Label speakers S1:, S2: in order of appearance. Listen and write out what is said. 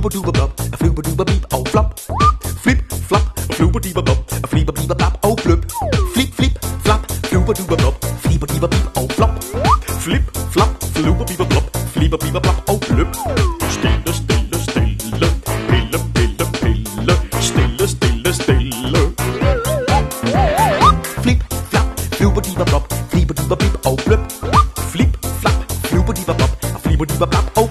S1: fluberduberblop, fluberduberbip og flop. Flip, flop, fluberduberblop, flipperbiberblap og bløb. Flip, flip, flap, fluberduberblop, flipperbiberbip og flop. Flip, flap, fluberbiberblop, flipperbiberblap og bløb. Stille, stille, stille, pille, pille, pille. Stille, stille, stille. Flip, flap, fluberduberblop, flipperbiberbip og bløb. Flip, flap, fluberduberblop, flipperbiberblap og